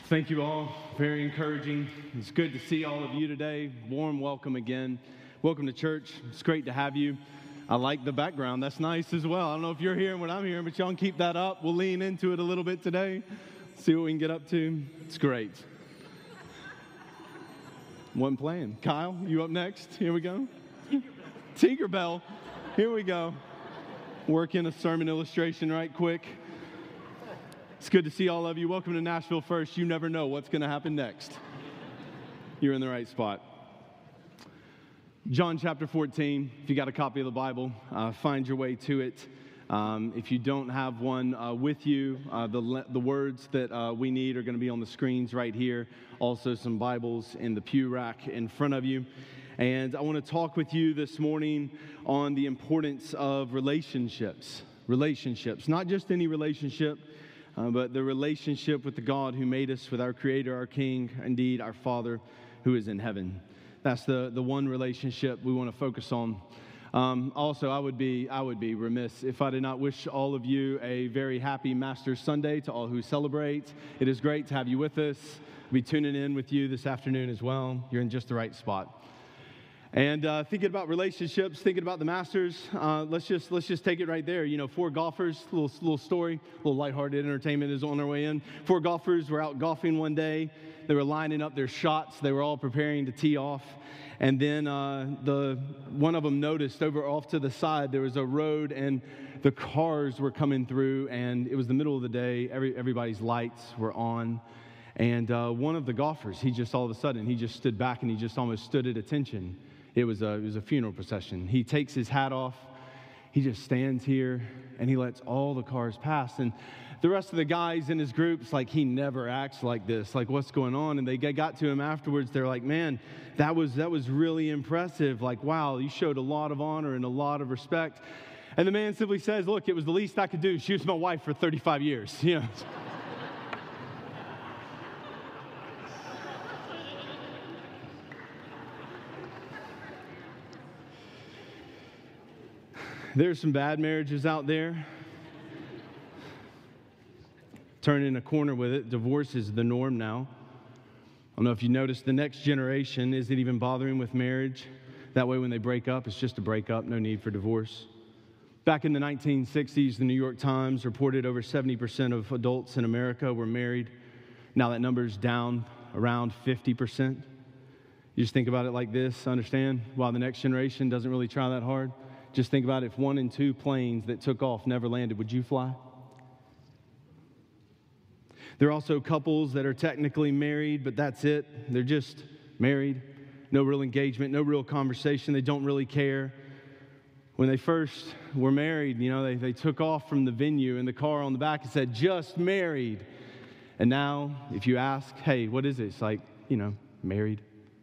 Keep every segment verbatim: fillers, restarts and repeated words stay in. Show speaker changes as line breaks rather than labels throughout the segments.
Thank you all. Very encouraging. It's good to see all of you today. Warm welcome again. Welcome to church. It's great to have you. I like the background. That's nice as well. I don't know if you're hearing what I'm hearing, but y'all can keep that up. We'll lean into it a little bit today. See what we can get up to. It's great. One plan. Kyle, you up next? Here we go. Tinkerbell. Here we go. Working a sermon illustration right quick. It's good to see all of you. Welcome to Nashville First. You never know what's going to happen next. You're in the right spot. John chapter fourteen. If you got a copy of the Bible, uh, find your way to it. Um, if you don't have one uh, with you, uh, the the words that uh, we need are going to be on the screens right here. Also, some Bibles in the pew rack in front of you. And I want to talk with you this morning on the importance of relationships. Relationships, not just any relationship. Uh, but the relationship with the God who made us, with our Creator, our King, indeed our Father who is in heaven. That's the, the one relationship we want to focus on. Um, also, I would be I would be remiss if I did not wish all of you a very happy Master's Sunday, to all who celebrate. It is great to have you with us. We'll be tuning in with you this afternoon as well. You're in just the right spot. And uh, thinking about relationships, thinking about the Masters, uh, let's just let's just take it right there. You know, four golfers, little little story, a little lighthearted entertainment is on their way in. Four golfers were out golfing one day. They were lining up their shots. They were all preparing to tee off. And then uh, the one of them noticed over off to the side there was a road, and the cars were coming through. And it was the middle of the day. Every everybody's lights were on. And uh, one of the golfers, he just all of a sudden he just stood back and he just almost stood at attention. It was a it was a funeral procession. He takes his hat off. He just stands here and he lets all the cars pass. And the rest of the guys in his group's like, he never acts like this. Like, what's going on? And they got to him afterwards. They're like, man, that was that was really impressive. Like, wow, you showed a lot of honor and a lot of respect. And the man simply says, look, it was the least I could do. She was my wife for thirty-five years. You know. There's some bad marriages out there. Turning a corner with it. Divorce is the norm now. I don't know if you noticed, the next generation isn't even bothering with marriage. That way when they break up, it's just a breakup, no need for divorce. Back in the nineteen sixties, the New York Times reported over seventy percent of adults in America were married. Now that number's down around fifty percent. You just think about it like this, understand? While the next generation doesn't really try that hard. Just think about it, if one and two planes that took off never landed, would you fly? There are also couples that are technically married, but that's it. They're just married. No real engagement, no real conversation. They don't really care. When they first were married, you know, they, they took off from the venue and the car on the back and said, just married. And now, if you ask, hey, what is it? It's like, you know, married.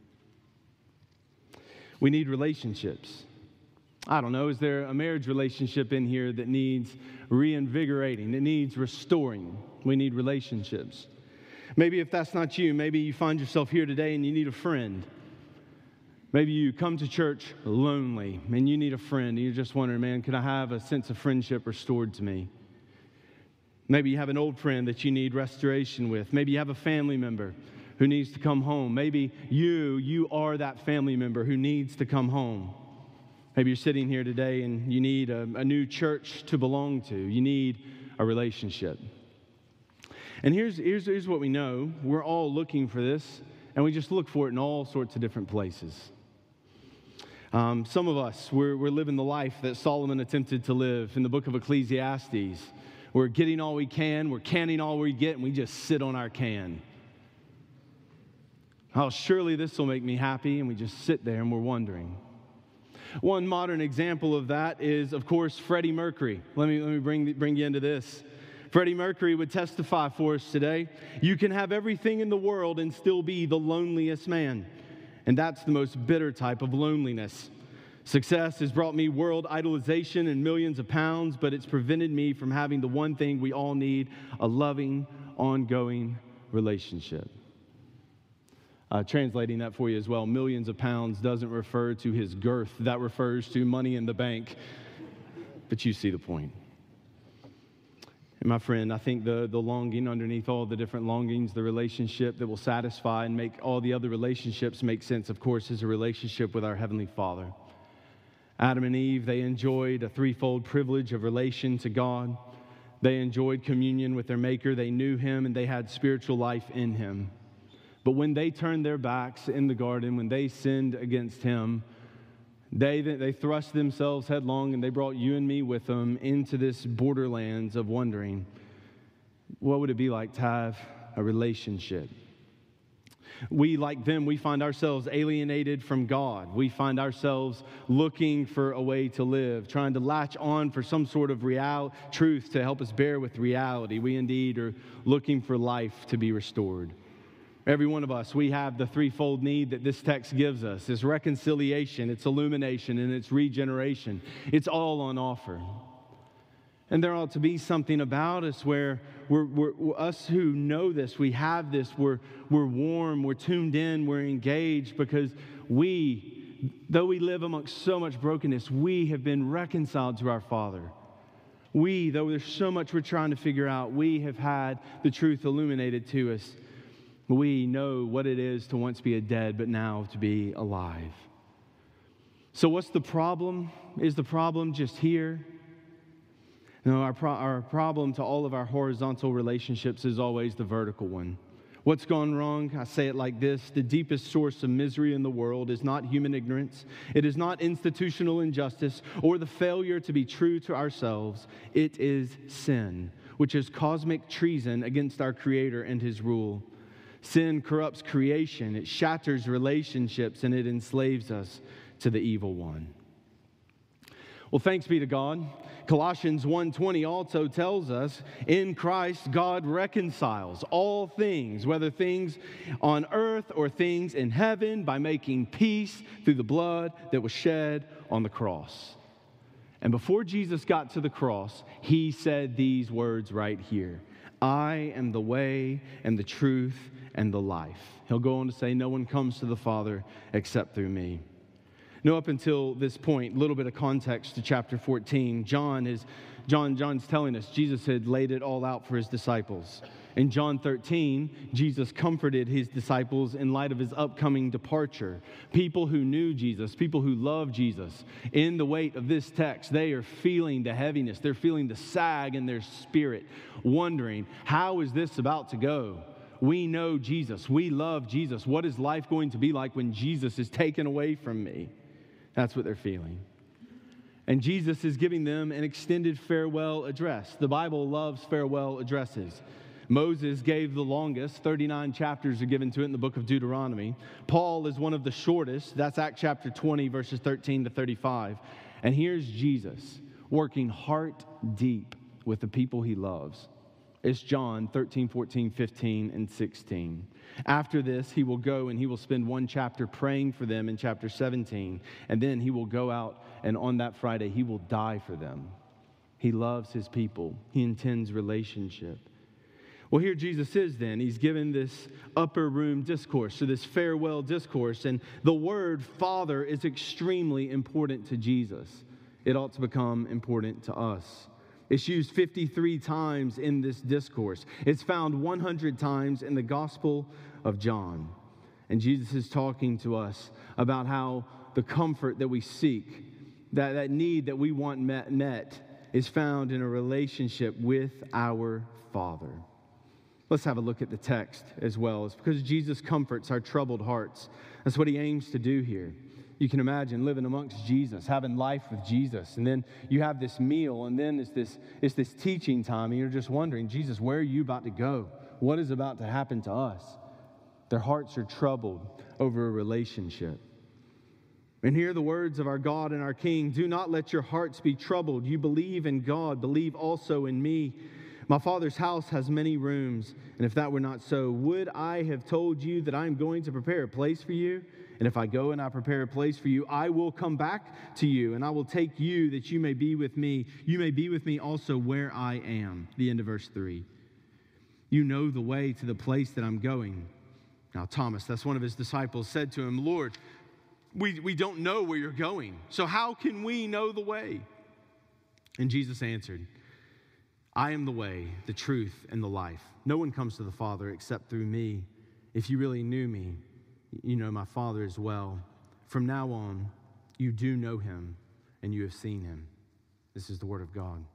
We need relationships. I don't know, is there a marriage relationship in here that needs reinvigorating, that needs restoring? We need relationships. Maybe if that's not you, maybe you find yourself here today and you need a friend. Maybe you come to church lonely and you need a friend and you're just wondering, man, can I have a sense of friendship restored to me? Maybe you have an old friend that you need restoration with. Maybe you have a family member who needs to come home. Maybe you, you are that family member who needs to come home. Maybe you're sitting here today and you need a, a new church to belong to. You need a relationship. And here's, here's, here's what we know. We're all looking for this, and we just look for it in all sorts of different places. Um, some of us, we're, we're living the life that Solomon attempted to live in the book of Ecclesiastes. We're getting all we can, we're canning all we get, and we just sit on our can. Oh, surely this will make me happy, and we just sit there and we're wondering. One modern example of that is, of course, Freddie Mercury. Let me, let me bring, bring you into this. Freddie Mercury would testify for us today. You can have everything in the world and still be the loneliest man. And that's the most bitter type of loneliness. Success has brought me world idolization and millions of pounds, but it's prevented me from having the one thing we all need, a loving, ongoing relationship. Uh, translating that for you as well, millions of pounds doesn't refer to his girth. That refers to money in the bank. But you see the point. And my friend, I think the, the longing underneath all the different longings, the relationship that will satisfy and make all the other relationships make sense, of course, is a relationship with our Heavenly Father. Adam and Eve, they enjoyed a threefold privilege of relation to God. They enjoyed communion with their Maker. They knew Him, and they had spiritual life in Him. But when they turned their backs in the garden, when they sinned against Him, They, they thrust themselves headlong, and they brought you and me with them into this borderlands of wondering, what would it be like to have a relationship? We, like them, we find ourselves alienated from God. We find ourselves looking for a way to live, trying to latch on for some sort of real truth to help us bear with reality. We indeed are looking for life to be restored. Every one of us, we have the threefold need that this text gives us. It's reconciliation, it's illumination, and it's regeneration. It's all on offer. And there ought to be something about us where we're, we're, us who know this, we have this, we're, we're warm, we're tuned in, we're engaged, because we, though we live amongst so much brokenness, we have been reconciled to our Father. We, though there's so much we're trying to figure out, we have had the truth illuminated to us. We know what it is to once be a dead, but now to be alive. So what's the problem? Is the problem just here? No, our, pro- our problem to all of our horizontal relationships is always the vertical one. What's gone wrong? I say it like this: the deepest source of misery in the world is not human ignorance. It is not institutional injustice or the failure to be true to ourselves. It is sin, which is cosmic treason against our Creator and His rule. Sin corrupts creation, it shatters relationships, and it enslaves us to the evil one. Well, thanks be to God. Colossians one twenty also tells us, in Christ, God reconciles all things, whether things on earth or things in heaven, by making peace through the blood that was shed on the cross. And before Jesus got to the cross, He said these words right here: I am the way and the truth and the life. He'll go on to say, no one comes to the Father except through me. Now, up until this point, a little bit of context to chapter fourteen. John is John John's telling us Jesus had laid it all out for His disciples. In John thirteen, Jesus comforted His disciples in light of His upcoming departure. People who knew Jesus, people who loved Jesus, in the weight of this text, they are feeling the heaviness. They're feeling the sag in their spirit, wondering, how is this about to go? We know Jesus. We love Jesus. What is life going to be like when Jesus is taken away from me? That's what they're feeling. And Jesus is giving them an extended farewell address. The Bible loves farewell addresses. Moses gave the longest, thirty-nine chapters are given to it in the book of Deuteronomy. Paul is one of the shortest. That's Acts chapter twenty, verses thirteen to thirty-five. And here's Jesus working heart deep with the people He loves. It's John thirteen, fourteen, fifteen, and sixteen. After this, He will go and He will spend one chapter praying for them in chapter seventeen. And then He will go out, and on that Friday, He will die for them. He loves His people. He intends relationship. Well, here Jesus is then. He's given this upper room discourse, so this farewell discourse. And the word Father is extremely important to Jesus. It ought to become important to us. It's used fifty-three times in this discourse. It's found one hundred times in the Gospel of John. And Jesus is talking to us about how the comfort that we seek, that, that need that we want met, met, is found in a relationship with our Father. Let's have a look at the text as well. It's because Jesus comforts our troubled hearts. That's what He aims to do here. You can imagine living amongst Jesus, having life with Jesus, and then you have this meal, and then it's this, it's this teaching time, and you're just wondering, Jesus, where are you about to go? What is about to happen to us? Their hearts are troubled over a relationship. And hear the words of our God and our King: do not let your hearts be troubled. You believe in God, believe also in me. My Father's house has many rooms, and if that were not so, would I have told you that I am going to prepare a place for you? And if I go and I prepare a place for you, I will come back to you, and I will take you that you may be with me. You may be with me also where I am. The end of verse three. You know the way to the place that I'm going. Now Thomas, that's one of His disciples, said to Him, Lord, we, we don't know where you're going, so how can we know the way? And Jesus answered,
I am the way, the truth, and the life. No one comes to the Father except through me. If you really knew me, you know my Father as well. From now on, you do know him, and you have seen him. This is the word of God.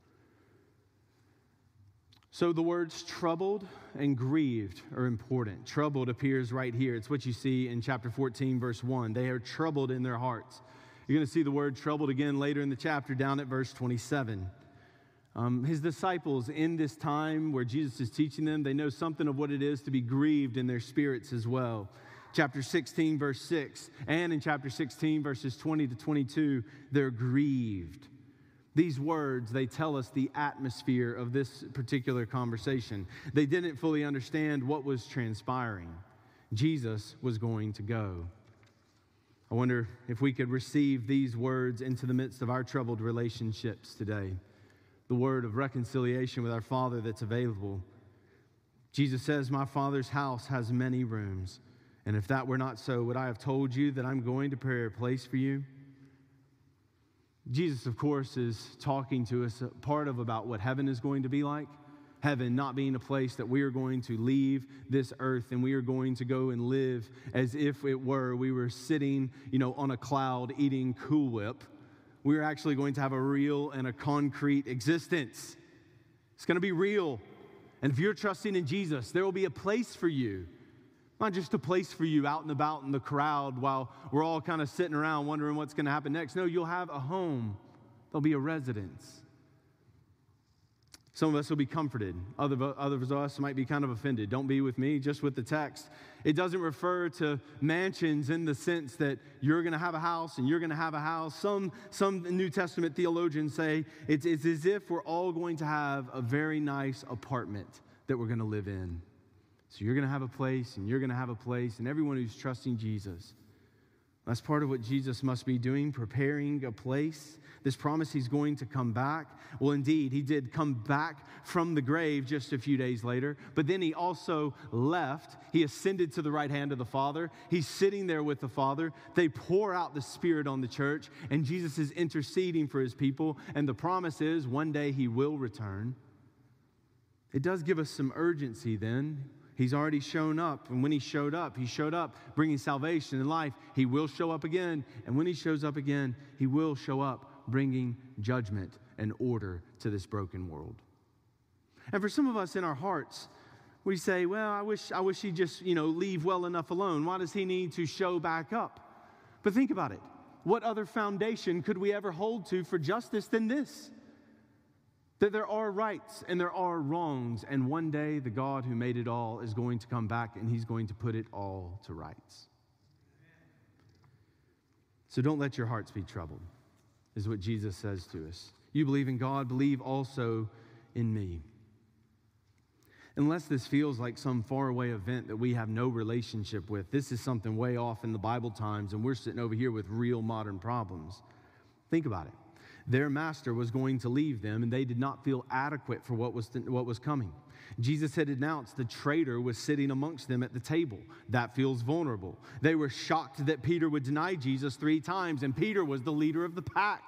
So the words troubled and grieved are important. Troubled appears right here. It's what you see in chapter fourteen, verse one. They are troubled in their hearts. You're going to see the word troubled again later in the chapter down at verse twenty-seven. Um, his disciples in this time where Jesus is teaching them, they know something of what it is to be grieved in their spirits as well. Chapter sixteen, verse six, and in chapter sixteen, verses twenty to twenty-two, they're grieved. These words, they tell us the atmosphere of this particular conversation. They didn't fully understand what was transpiring. Jesus was going to go. I wonder if we could receive these words into the midst of our troubled relationships today. The word of reconciliation with our Father that's available. Jesus says, my Father's house has many rooms. And if that were not so, would I have told you that I'm going to prepare a place for you? Jesus, of course, is talking to us part of about what heaven is going to be like. Heaven not being a place that we are going to leave this earth and we are going to go and live as if it were we were sitting, you know, on a cloud eating Cool Whip. We're actually going to have a real and a concrete existence. It's going to be real. And if you're trusting in Jesus, there will be a place for you. Not just a place for you out and about in the crowd while we're all kind of sitting around wondering what's going to happen next. No, you'll have a home. There'll be a residence. Some of us will be comforted. Other, others of us might be kind of offended. Don't be with me, just with the text. It doesn't refer to mansions in the sense that you're going to have a house and you're going to have a house. Some, some New Testament theologians say it's, it's as if we're all going to have a very nice apartment that we're going to live in. So you're going to have a place and you're going to have a place, and everyone who's trusting Jesus, that's part of what Jesus must be doing, preparing a place. This promise he's going to come back. Well, indeed, he did come back from the grave just a few days later, but then he also left. He ascended to the right hand of the Father. He's sitting there with the Father. They pour out the Spirit on the church, and Jesus is interceding for his people, and the promise is one day he will return. It does give us some urgency then. He's already shown up, and when he showed up, he showed up bringing salvation and life. He will show up again, and when he shows up again, he will show up bringing judgment and order to this broken world. And for some of us in our hearts, we say, well, I wish, I wish he'd just, you know, leave well enough alone. Why does he need to show back up? But think about it. What other foundation could we ever hold to for justice than this? That there are rights and there are wrongs, and one day the God who made it all is going to come back and he's going to put it all to rights. So don't let your hearts be troubled, is what Jesus says to us. You believe in God, believe also in me. Unless this feels like some faraway event that we have no relationship with, this is something way off in the Bible times, and we're sitting over here with real modern problems. Think about it. Their master was going to leave them, and they did not feel adequate for what was, th- what was coming. Jesus had announced the traitor was sitting amongst them at the table. That feels vulnerable. They were shocked that Peter would deny Jesus three times, and Peter was the leader of the pack.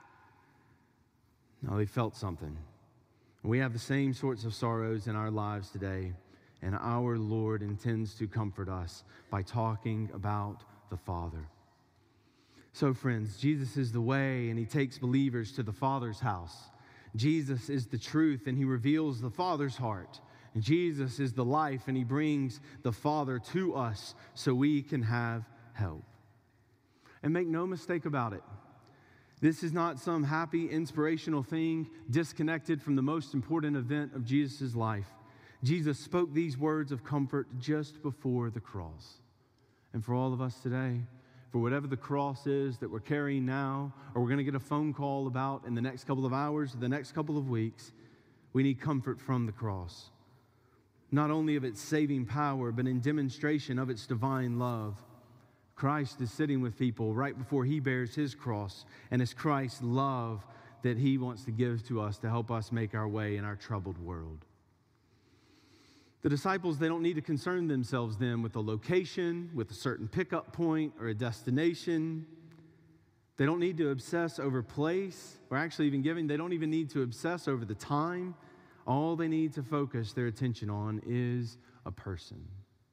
No, they felt something. We have the same sorts of sorrows in our lives today, and our Lord intends to comfort us by talking about the Father. So, friends, Jesus is the way, and he takes believers to the Father's house. Jesus is the truth, and he reveals the Father's heart. And Jesus is the life, and he brings the Father to us so we can have help. And make no mistake about it, this is not some happy, inspirational thing disconnected from the most important event of Jesus' life. Jesus spoke these words of comfort just before the cross. And for all of us today, for whatever the cross is that we're carrying now, or we're going to get a phone call about in the next couple of hours or the next couple of weeks, we need comfort from the cross. Not only of its saving power, but in demonstration of its divine love. Christ is sitting with people right before he bears his cross, and it's Christ's love that he wants to give to us to help us make our way in our troubled world. The disciples, they don't need to concern themselves then with a location, with a certain pickup point or a destination. They don't need to obsess over place, or actually even giving. They don't even need to obsess over the time. All they need to focus their attention on is a person.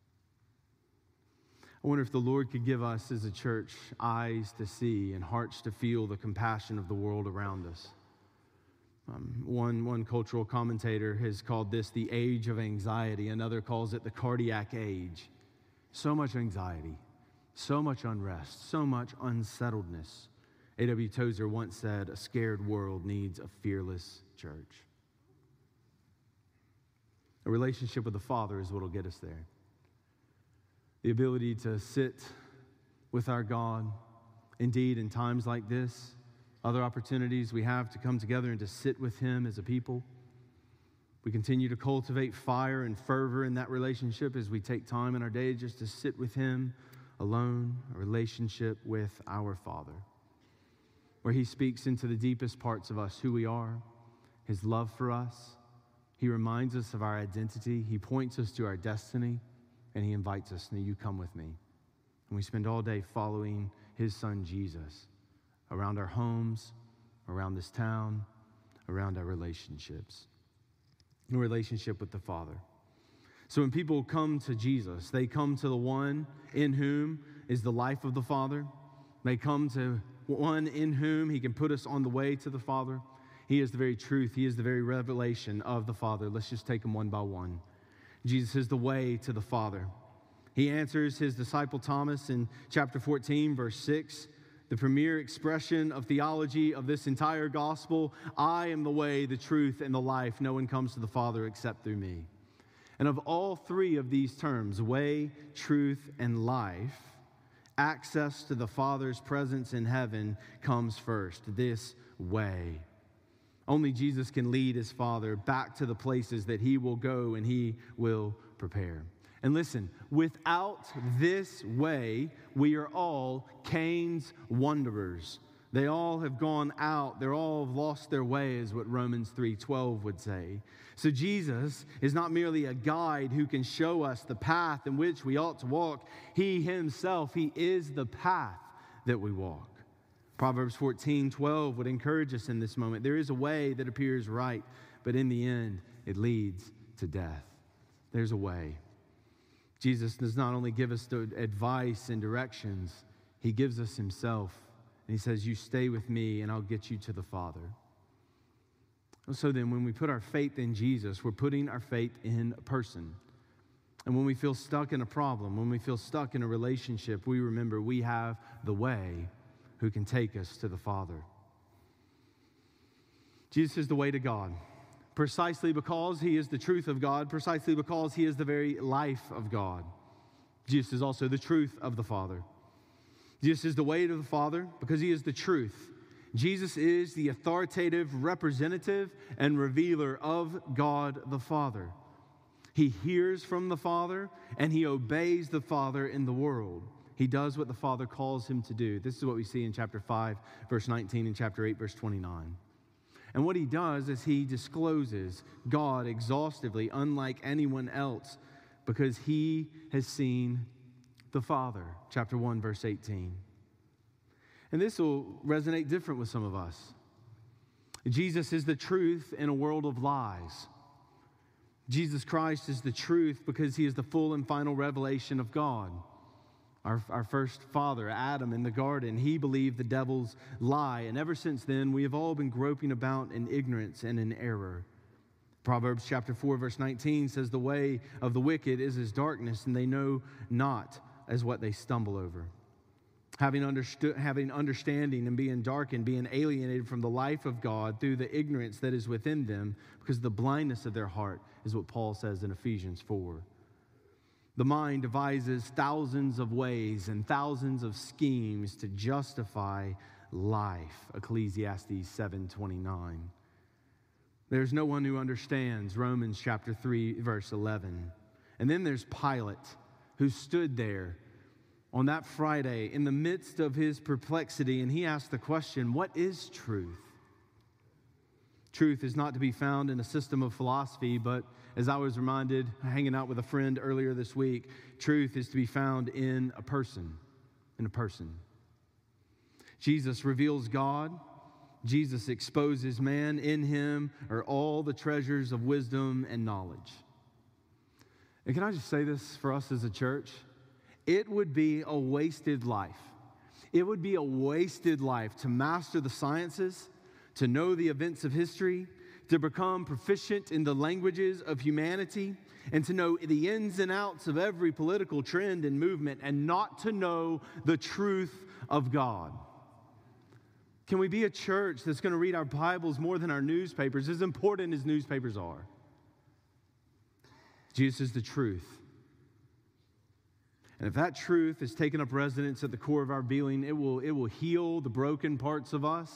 I wonder if the Lord could give us as a church eyes to see and hearts to feel the compassion of the world around us. Um, one, one cultural commentator has called this the age of anxiety. Another calls it the cardiac age. So much anxiety, so much unrest, so much unsettledness. A W Tozer once said, a scared world needs a fearless church. A relationship with the Father is what will get us there. The ability to sit with our God. Indeed, in times like this, other opportunities we have to come together and to sit with Him as a people. We continue to cultivate fire and fervor in that relationship as we take time in our day just to sit with Him alone, a relationship with our Father, where He speaks into the deepest parts of us, who we are, His love for us. He reminds us of our identity. He points us to our destiny, and He invites us, "Now you come with me." And we spend all day following His Son, Jesus, around our homes, around this town, around our relationships, in relationship with the Father. So when people come to Jesus, they come to the one in whom is the life of the Father. They come to one in whom He can put us on the way to the Father. He is the very truth. He is the very revelation of the Father. Let's just take them one by one. Jesus is the way to the Father. He answers His disciple Thomas in chapter fourteen, verse six, the premier expression of theology of this entire gospel. I am the way, the truth, and the life. No one comes to the Father except through me. And of all three of these terms, way, truth, and life, access to the Father's presence in heaven comes first. This way. Only Jesus can lead His Father back to the places that He will go and He will prepare. And listen, without this way, we are all Cain's wanderers. They all have gone out. They're all have lost their way, is what Romans three twelve would say. So Jesus is not merely a guide who can show us the path in which we ought to walk. He Himself, He is the path that we walk. Proverbs fourteen twelve would encourage us in this moment. There is a way that appears right, but in the end, it leads to death. There's a way. Jesus does not only give us the advice and directions, He gives us Himself. And He says, you stay with me and I'll get you to the Father. So then when we put our faith in Jesus, we're putting our faith in a person. And when we feel stuck in a problem, when we feel stuck in a relationship, we remember we have the way who can take us to the Father. Jesus is the way to God, precisely because He is the truth of God, precisely because He is the very life of God. Jesus is also the truth of the Father. Jesus is the way to the Father because He is the truth. Jesus is the authoritative representative and revealer of God the Father. He hears from the Father and He obeys the Father in the world. He does what the Father calls Him to do. This is what we see in chapter five, verse nineteen, and chapter eight, verse twenty-nine. And what He does is He discloses God exhaustively, unlike anyone else, because He has seen the Father. Chapter one, verse eighteen. And this will resonate different with some of us. Jesus is the truth in a world of lies. Jesus Christ is the truth because He is the full and final revelation of God. Our, our first father, Adam, in the garden, he believed the devil's lie. And ever since then, we have all been groping about in ignorance and in error. Proverbs chapter four, verse nineteen says, the way of the wicked is as darkness, and they know not as what they stumble over. Having, understood, having understanding and being darkened, being alienated from the life of God through the ignorance that is within them, because the blindness of their heart is what Paul says in Ephesians four. The mind devises thousands of ways and thousands of schemes to justify life. Ecclesiastes seven twenty-nine. There's no one who understands. Romans chapter three, verse eleven. And then there's Pilate, who stood there on that Friday in the midst of his perplexity, and he asked the question, what is truth? Truth is not to be found in a system of philosophy, but as I was reminded, hanging out with a friend earlier this week, truth is to be found in a person, in a person. Jesus reveals God. Jesus exposes man. In him are all the treasures of wisdom and knowledge. And can I just say this for us as a church? It would be a wasted life. It would be a wasted life to master the sciences, to know the events of history, to become proficient in the languages of humanity, and to know the ins and outs of every political trend and movement, and not to know the truth of God. Can we be a church that's going to read our Bibles more than our newspapers, as important as newspapers are? Jesus is the truth. And if that truth is taken up residence at the core of our being, it will, it will heal the broken parts of us,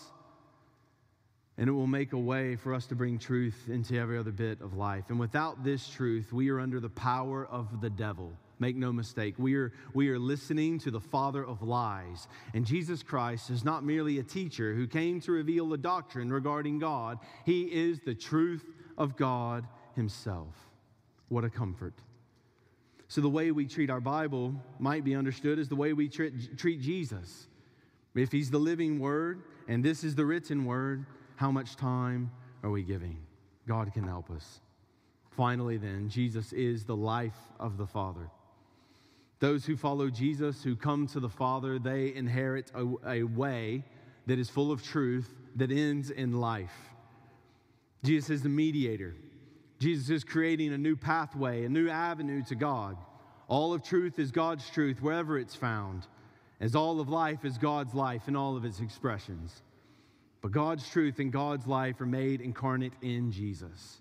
and it will make a way for us to bring truth into every other bit of life. And without this truth, we are under the power of the devil. Make no mistake, we are, we are listening to the father of lies. And Jesus Christ is not merely a teacher who came to reveal a doctrine regarding God. He is the truth of God himself. What a comfort. So the way we treat our Bible might be understood as the way we treat, treat Jesus. If he's the living word and this is the written word, how much time are we giving? God can help us. Finally then, Jesus is the life of the Father. Those who follow Jesus, who come to the Father, they inherit a, a way that is full of truth that ends in life. Jesus is the mediator. Jesus is creating a new pathway, a new avenue to God. All of truth is God's truth wherever it's found, as all of life is God's life in all of its expressions. But God's truth and God's life are made incarnate in Jesus.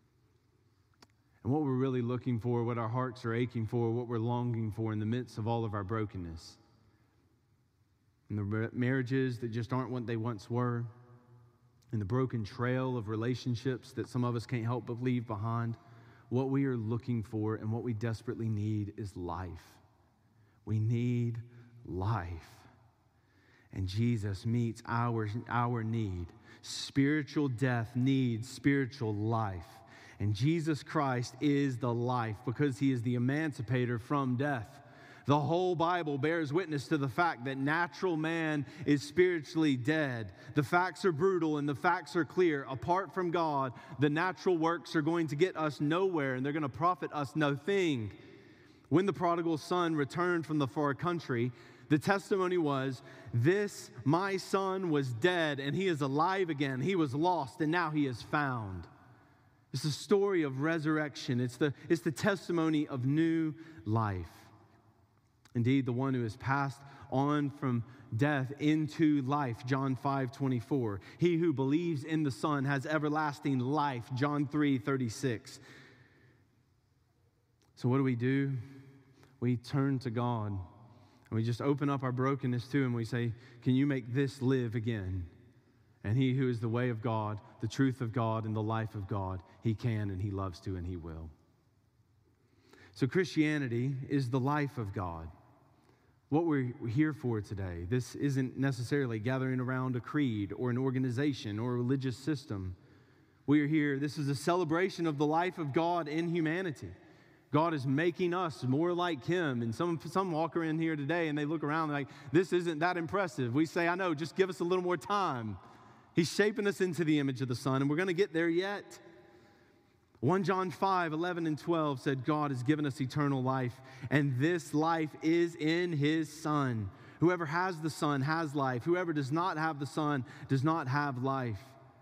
And what we're really looking for, what our hearts are aching for, what we're longing for in the midst of all of our brokenness, and the marriages that just aren't what they once were, and the broken trail of relationships that some of us can't help but leave behind, what we are looking for and what we desperately need is life. We need life. And Jesus meets our, our need. Spiritual death needs spiritual life. And Jesus Christ is the life because he is the emancipator from death. The whole Bible bears witness to the fact that natural man is spiritually dead. The facts are brutal and the facts are clear. Apart from God, the natural works are going to get us nowhere and they're going to profit us no thing. When the prodigal son returned from the far country, the testimony was, this, my son, was dead and he is alive again. He was lost and now he is found. It's the story of resurrection. It's the, it's the testimony of new life. Indeed, the one who has passed on from death into life, John five twenty-four. He who believes in the Son has everlasting life, John three thirty-six. So what do we do? We turn to God, and we just open up our brokenness to him. We say, can you make this live again? And he who is the way of God, the truth of God, and the life of God, he can and he loves to and he will. So Christianity is the life of God. What we're here for today, this isn't necessarily gathering around a creed or an organization or a religious system. We are here, this is a celebration of the life of God in humanity. God is making us more like him. And some, some walk around here today and they look around like, this isn't that impressive. We say, I know, just give us a little more time. He's shaping us into the image of the Son, and we're going to get there yet. First John five, eleven and twelve said, God has given us eternal life, and this life is in his Son. Whoever has the Son has life. Whoever does not have the Son does not have life.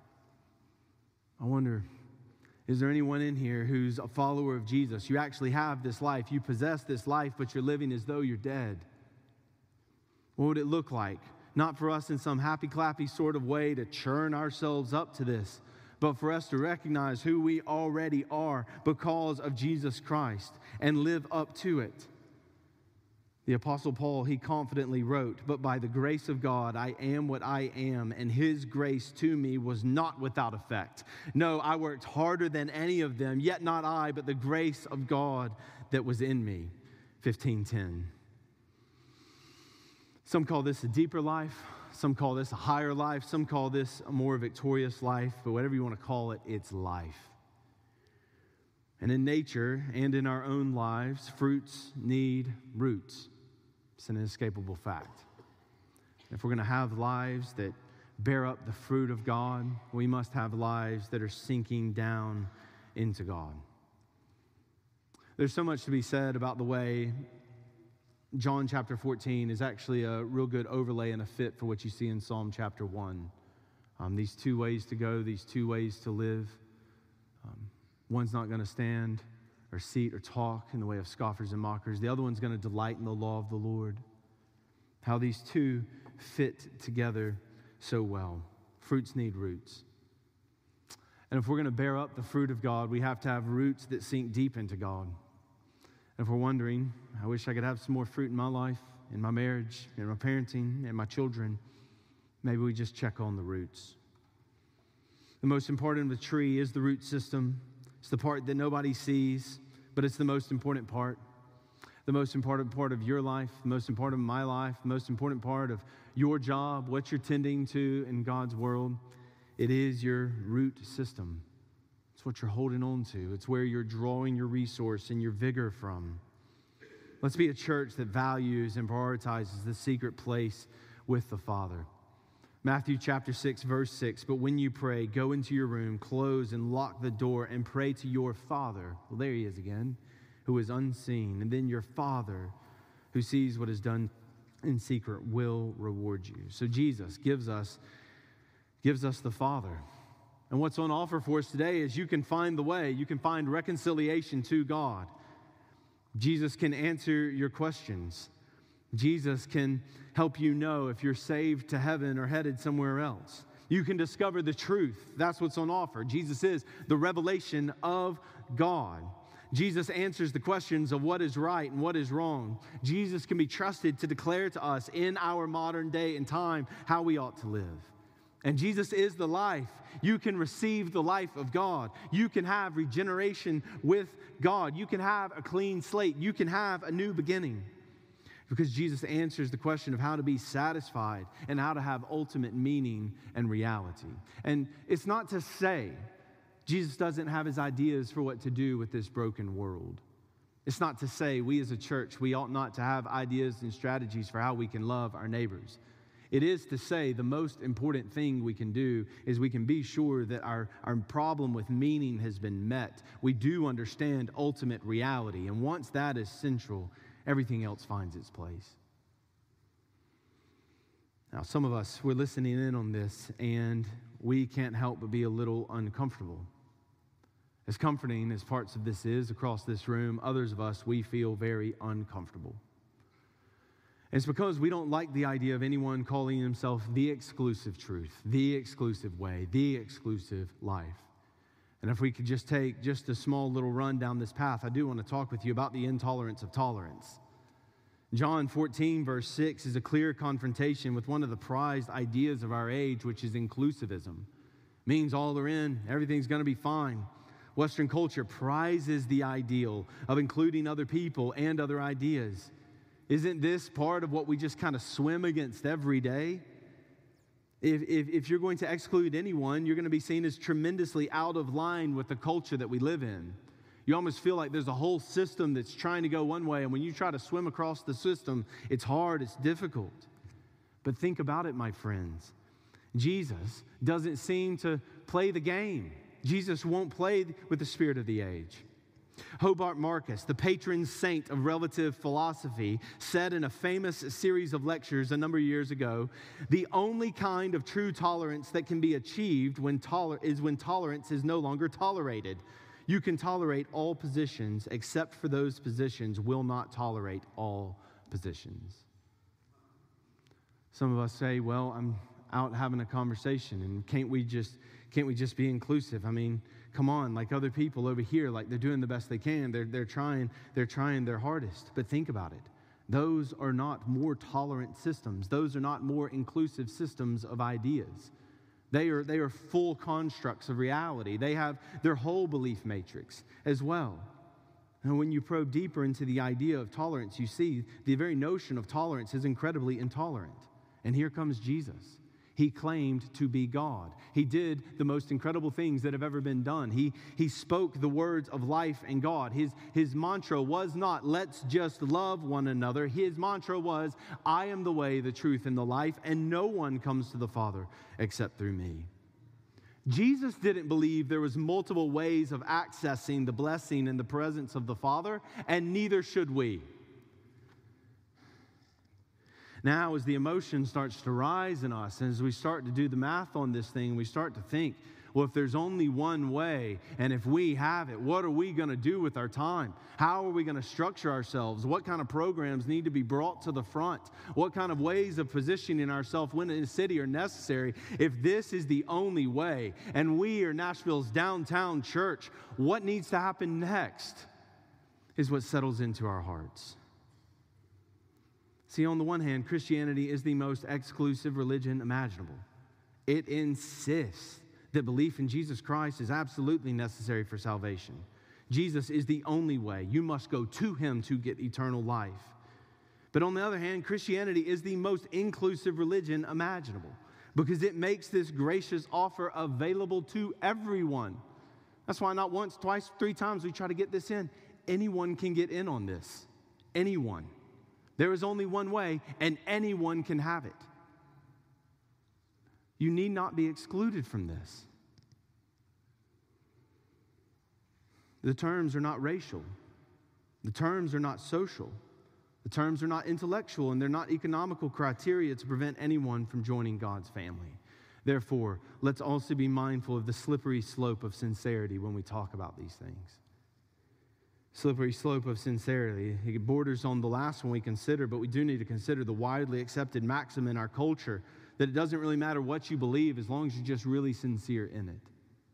I wonder, is there anyone in here who's a follower of Jesus? You actually have this life. You possess this life, but you're living as though you're dead. What would it look like? Not for us in some happy-clappy sort of way to churn ourselves up to this, but for us to recognize who we already are because of Jesus Christ and live up to it. The Apostle Paul, he confidently wrote, but by the grace of God, I am what I am, and his grace to me was not without effect. No, I worked harder than any of them, yet not I, but the grace of God that was in me. fifteen ten. Some call this a deeper life. Some call this a higher life. Some call this a more victorious life. But whatever you want to call it, it's life. And in nature and in our own lives, fruits need roots. It's an inescapable fact. If we're going to have lives that bear up the fruit of God, we must have lives that are sinking down into God. There's so much to be said about the way John chapter fourteen is actually a real good overlay and a fit for what you see in Psalm chapter one. Um, these two ways to go, these two ways to live. Um, one's not going to stand or seat or talk in the way of scoffers and mockers. The other one's going to delight in the law of the Lord. How these two fit together so well. Fruits need roots. And if we're going to bear up the fruit of God, we have to have roots that sink deep into God. And if we're wondering, I wish I could have some more fruit in my life, in my marriage, in my parenting, in my children, maybe we just check on the roots. The most important of the tree is the root system. It's the part that nobody sees, but it's the most important part. The most important part of your life, the most important of my life, the most important part of your job, what you're tending to in God's world. It is your root system. It's what you're holding on to. It's where you're drawing your resource and your vigor from. Let's be a church that values and prioritizes the secret place with the Father. Matthew chapter six, verse six, but when you pray, go into your room, close and lock the door, and pray to your Father. Well, there he is again, who is unseen. And then your Father, who sees what is done in secret, will reward you. So Jesus gives us, gives us the Father. And what's on offer for us today is you can find the way. You can find reconciliation to God. Jesus can answer your questions. Jesus can help you know if you're saved to heaven or headed somewhere else. You can discover the truth. That's what's on offer. Jesus is the revelation of God. Jesus answers the questions of what is right and what is wrong. Jesus can be trusted to declare to us in our modern day and time how we ought to live. And Jesus is the life. You can receive the life of God. You can have regeneration with God. You can have a clean slate. You can have a new beginning. Because Jesus answers the question of how to be satisfied and how to have ultimate meaning and reality. And it's not to say Jesus doesn't have his ideas for what to do with this broken world. It's not to say we as a church, we ought not to have ideas and strategies for how we can love our neighbors. It is to say the most important thing we can do is we can be sure that our, our problem with meaning has been met. We do understand ultimate reality. And once that is central, everything else finds its place. Now, some of us, we're listening in on this, and we can't help but be a little uncomfortable. As comforting as parts of this is across this room, others of us, we feel very uncomfortable. It's because we don't like the idea of anyone calling himself the exclusive truth, the exclusive way, the exclusive life. And if we could just take just a small little run down this path, I do want to talk with you about the intolerance of tolerance. John fourteen, verse six is a clear confrontation with one of the prized ideas of our age, which is inclusivism. Means all are in, everything's going to be fine. Western culture prizes the ideal of including other people and other ideas. Isn't this part of what we just kind of swim against every day? If, if, if you're going to exclude anyone, you're going to be seen as tremendously out of line with the culture that we live in. You almost feel like there's a whole system that's trying to go one way, and when you try to swim across the system, it's hard, it's difficult. But think about it, my friends. Jesus doesn't seem to play the game. Jesus won't play with the spirit of the age. Hobart Marcus, the patron saint of relative philosophy, said in a famous series of lectures a number of years ago, the only kind of true tolerance that can be achieved when toler- is when tolerance is no longer tolerated. You can tolerate all positions, except for those positions will not tolerate all positions. Some of us say, well, I'm out having a conversation, and can't we just can't we just be inclusive? I mean, come on, like other people over here, like they're doing the best they can. They're, they're trying, they're trying their hardest. But think about it. Those are not more tolerant systems. Those are not more inclusive systems of ideas. They are, they are full constructs of reality. They have their whole belief matrix as well. And when you probe deeper into the idea of tolerance, you see the very notion of tolerance is incredibly intolerant. And here comes Jesus. He claimed to be God. He did the most incredible things that have ever been done. He, he spoke the words of life and God. His, his mantra was not, let's just love one another. His mantra was, I am the way, the truth, and the life, and no one comes to the Father except through me. Jesus didn't believe there was multiple ways of accessing the blessing and the presence of the Father, and neither should we. Now, as the emotion starts to rise in us, and as we start to do the math on this thing, we start to think, well, if there's only one way, and if we have it, what are we going to do with our time? How are we going to structure ourselves? What kind of programs need to be brought to the front? What kind of ways of positioning ourselves when in a city are necessary? If this is the only way, and we are Nashville's downtown church, what needs to happen next is what settles into our hearts. See, on the one hand, Christianity is the most exclusive religion imaginable. It insists that belief in Jesus Christ is absolutely necessary for salvation. Jesus is the only way. You must go to him to get eternal life. But on the other hand, Christianity is the most inclusive religion imaginable because it makes this gracious offer available to everyone. That's why not once, twice, three times we try to get this in. Anyone can get in on this. Anyone. There is only one way, and anyone can have it. You need not be excluded from this. The terms are not racial. The terms are not social. The terms are not intellectual, and they're not economical criteria to prevent anyone from joining God's family. Therefore, let's also be mindful of the slippery slope of sincerity when we talk about these things. Slippery slope of sincerity. It borders on the last one we consider, but we do need to consider the widely accepted maxim in our culture that it doesn't really matter what you believe as long as you're just really sincere in it.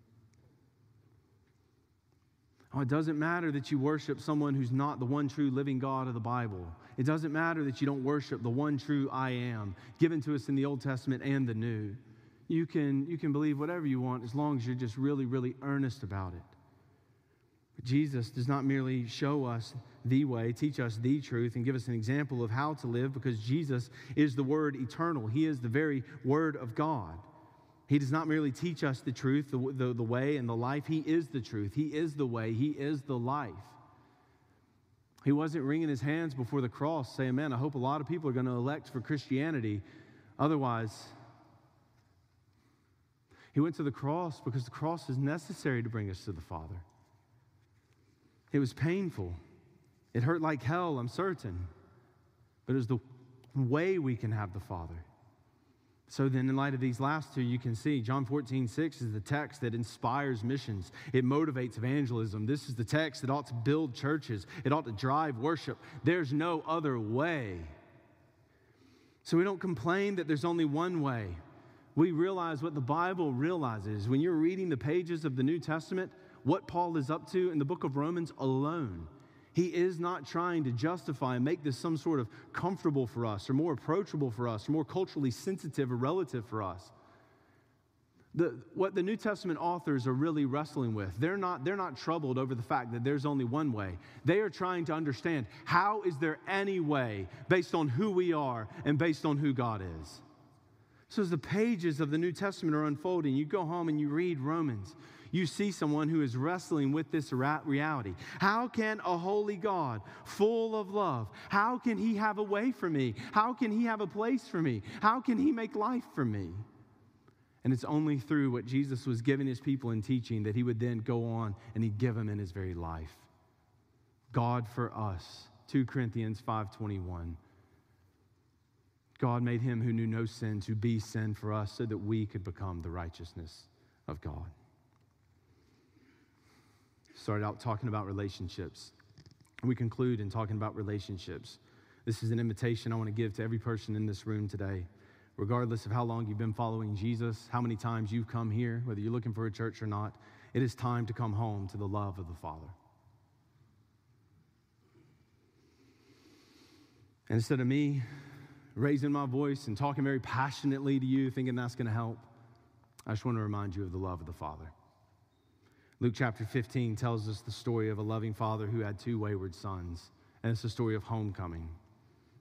Oh, it doesn't matter that you worship someone who's not the one true living God of the Bible. It doesn't matter that you don't worship the one true I am, given to us in the Old Testament and the New. You can, you can believe whatever you want as long as you're just really, really earnest about it. But Jesus does not merely show us the way, teach us the truth, and give us an example of how to live, because Jesus is the Word eternal. He is the very Word of God. He does not merely teach us the truth, the, the, the way, and the life. He is the truth. He is the way. He is the life. He wasn't wringing his hands before the cross saying, man, I hope a lot of people are going to elect for Christianity. Otherwise, he went to the cross because the cross is necessary to bring us to the Father. It was painful. It hurt like hell, I'm certain. But it was the way we can have the Father. So then, in light of these last two, you can see John fourteen six is the text that inspires missions. It motivates evangelism. This is the text that ought to build churches. It ought to drive worship. There's no other way. So we don't complain that there's only one way. We realize what the Bible realizes. When you're reading the pages of the New Testament, what Paul is up to in the book of Romans alone. He is not trying to justify and make this some sort of comfortable for us or more approachable for us or more culturally sensitive or relative for us. The, what the New Testament authors are really wrestling with, they're not, they're not troubled over the fact that there's only one way. They are trying to understand, how is there any way based on who we are and based on who God is? So as the pages of the New Testament are unfolding, you go home and you read Romans, you see someone who is wrestling with this reality. How can a holy God, full of love, how can he have a way for me? How can he have a place for me? How can he make life for me? And it's only through what Jesus was giving his people in teaching that he would then go on and he'd give them in his very life. God for us, Second Corinthians five twenty-one. God made him who knew no sin to be sin for us so that we could become the righteousness of God. Started out talking about relationships. We conclude in talking about relationships. This is an invitation I want to give to every person in this room today, regardless of how long you've been following Jesus, how many times you've come here, whether you're looking for a church or not. It is time to come home to the love of the Father. And instead of me raising my voice and talking very passionately to you, thinking that's going to help, I just want to remind you of the love of the Father. Luke chapter fifteen tells us the story of a loving father who had two wayward sons, and it's the story of homecoming.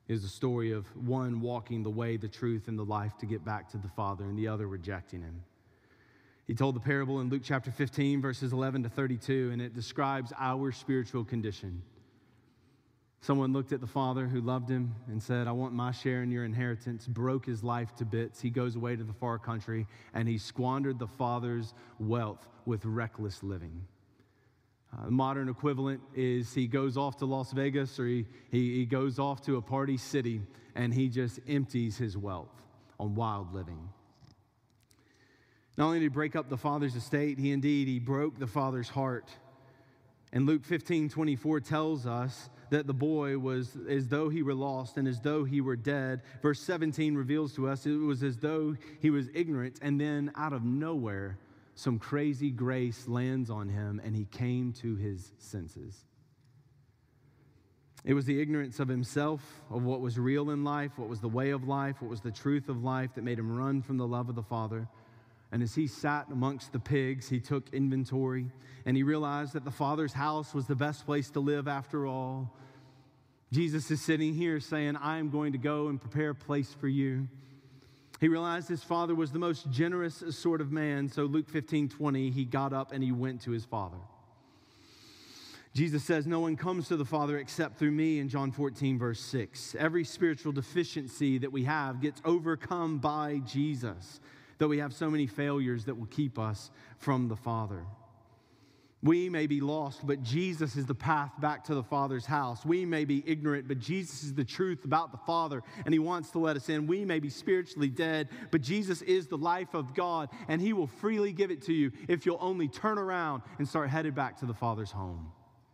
is the story of one walking the way, the truth, and the life to get back to the Father, and the other rejecting him. He told the parable in Luke chapter fifteen, verses eleven to thirty-two, and it describes our spiritual condition. Someone looked at the father who loved him and said, I want my share in your inheritance, broke his life to bits. He goes away to the far country, and he squandered the father's wealth with reckless living. Uh, the modern equivalent is he goes off to Las Vegas, or he, he, he goes off to a party city, and he just empties his wealth on wild living. Not only did he break up the father's estate, he indeed, he broke the father's heart. And Luke fifteen twenty-four tells us that the boy was as though he were lost and as though he were dead. Verse seventeen reveals to us it was as though he was ignorant, and then out of nowhere, some crazy grace lands on him, and he came to his senses. It was the ignorance of himself, of what was real in life, what was the way of life, what was the truth of life that made him run from the love of the Father. And as he sat amongst the pigs, he took inventory, and he realized that the Father's house was the best place to live after all. Jesus is sitting here saying, I am going to go and prepare a place for you. He realized his Father was the most generous sort of man, so Luke fifteen twenty, he got up and he went to his Father. Jesus says, no one comes to the Father except through me in John fourteen, verse six. Every spiritual deficiency that we have gets overcome by Jesus, though we have so many failures that will keep us from the Father. We may be lost, but Jesus is the path back to the Father's house. We may be ignorant, but Jesus is the truth about the Father, and he wants to let us in. We may be spiritually dead, but Jesus is the life of God, and he will freely give it to you if you'll only turn around and start headed back to the Father's home.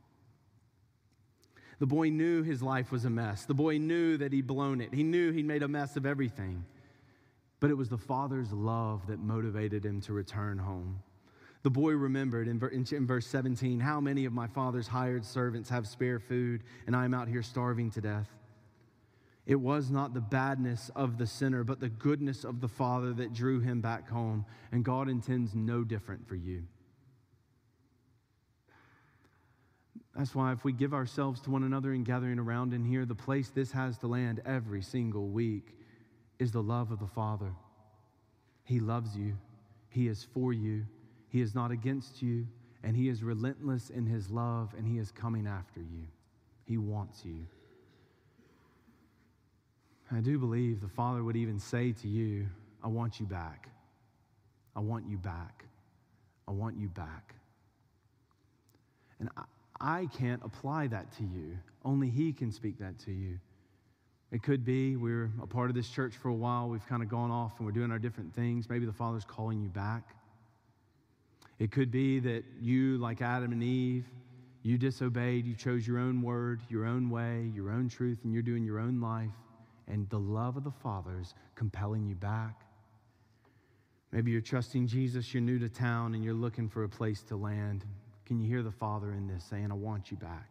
The boy knew his life was a mess. The boy knew that he'd blown it. He knew he'd made a mess of everything. But it was the Father's love that motivated him to return home. The boy remembered in, in verse seventeen, how many of my father's hired servants have spare food, and I am out here starving to death. It was not the badness of the sinner, but the goodness of the Father that drew him back home, and God intends no different for you. That's why if we give ourselves to one another and gathering around in here, the place this has to land every single week is the love of the Father. He loves you. He is for you. He is not against you. And he is relentless in his love, and he is coming after you. He wants you. I do believe the Father would even say to you, I want you back. I want you back. I want you back. And I, I can't apply that to you. Only he can speak that to you. It could be we're a part of this church for a while. We've kind of gone off and we're doing our different things. Maybe the Father's calling you back. It could be that you, like Adam and Eve, you disobeyed. You chose your own word, your own way, your own truth, and you're doing your own life. And the love of the Father's compelling you back. Maybe you're trusting Jesus. You're new to town and you're looking for a place to land. Can you hear the Father in this saying, I want you back?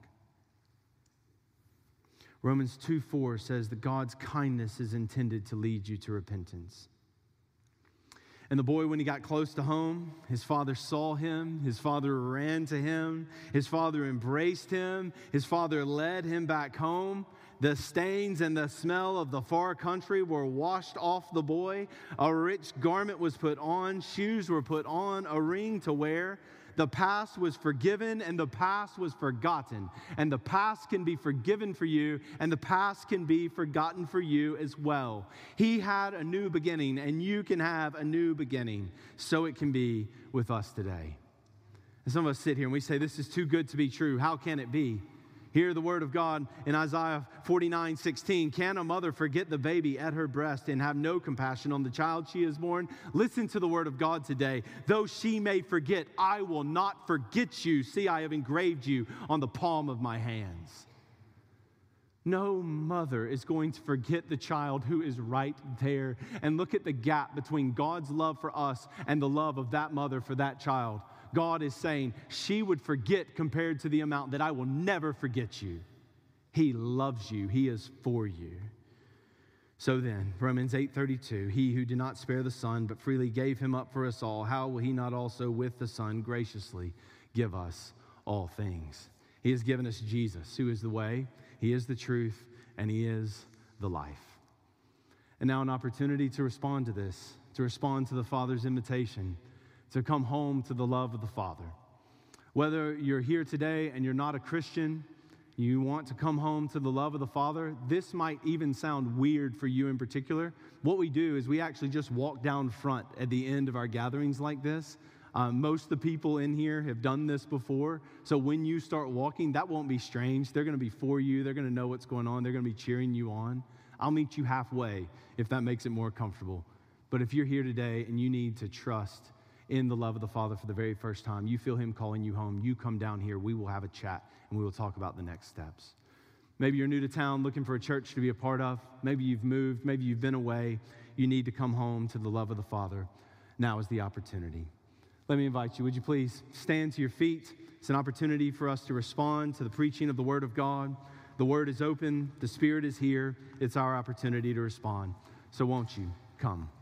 Romans two four says that God's kindness is intended to lead you to repentance. And the boy, when he got close to home, his father saw him. His father ran to him. His father embraced him. His father led him back home. The stains and the smell of the far country were washed off the boy. A rich garment was put on. Shoes were put on. A ring to wear. The past was forgiven and the past was forgotten. And the past can be forgiven for you, and the past can be forgotten for you as well. He had a new beginning, and you can have a new beginning. So it can be with us today. And some of us sit here and we say, this is too good to be true. How can it be? Hear the word of God in Isaiah forty-nine sixteen. Can a mother forget the baby at her breast and have no compassion on the child she has born? Listen to the word of God today. Though she may forget, I will not forget you. See, I have engraved you on the palm of my hands. No mother is going to forget the child who is right there. And look at the gap between God's love for us and the love of that mother for that child. God is saying she would forget compared to the amount that I will never forget you. He loves you. He is for you. So then, Romans eight thirty-two, he who did not spare the Son, but freely gave him up for us all, how will he not also with the Son graciously give us all things? He has given us Jesus, who is the way, he is the truth, and he is the life. And now an opportunity to respond to this, to respond to the Father's invitation, to come home to the love of the Father. Whether you're here today and you're not a Christian, you want to come home to the love of the Father, this might even sound weird for you in particular. What we do is we actually just walk down front at the end of our gatherings like this. Um, most of the people in here have done this before, so when you start walking, that won't be strange. They're going to be for you. They're going to know what's going on. They're going to be cheering you on. I'll meet you halfway if that makes it more comfortable. But if you're here today and you need to trust in the love of the Father for the very first time, you feel him calling you home, you come down here, we will have a chat, and we will talk about the next steps. Maybe you're new to town looking for a church to be a part of. Maybe you've moved. Maybe you've been away. You need to come home to the love of the Father. Now is the opportunity. Let me invite you. Would you please stand to your feet? It's an opportunity for us to respond to the preaching of the Word of God. The Word is open. The Spirit is here. It's our opportunity to respond. So won't you come?